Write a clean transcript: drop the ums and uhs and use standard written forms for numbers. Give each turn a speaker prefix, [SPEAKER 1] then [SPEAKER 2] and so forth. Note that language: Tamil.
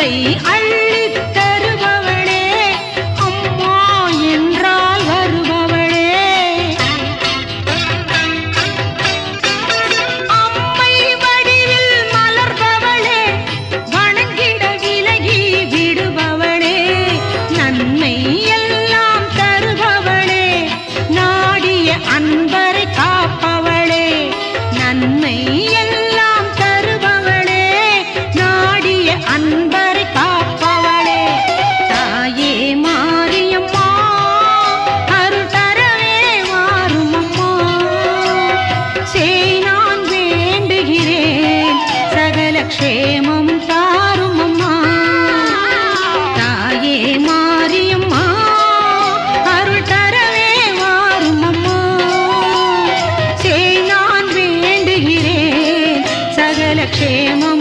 [SPEAKER 1] அன்பை அள்ளித் தருபவளே, அம்மா என்றால் வருபவளே. அம்மை வடிவில் மலர்பவளே, வணங்கிட விலகி விடுபவளே. நன்மை எல்லாம் தருபவளே, நாடிய அன்பரை காப்பவளே. நன்மை எல்லாம் தருபவளே, நாடிய அன்பரை காப்பவளே. தாயே மாரியம்மா, அருள் தரவே மாறுமம்மா. செய் நான் வேண்டுகிறேன், சகல க்ஷேமம் தாருமம்மா. தாயே மாரியம்மா, அருள் தரவே மாறுமம்மா. செய் நான் வேண்டுகிறேன், சகல க்ஷேமம்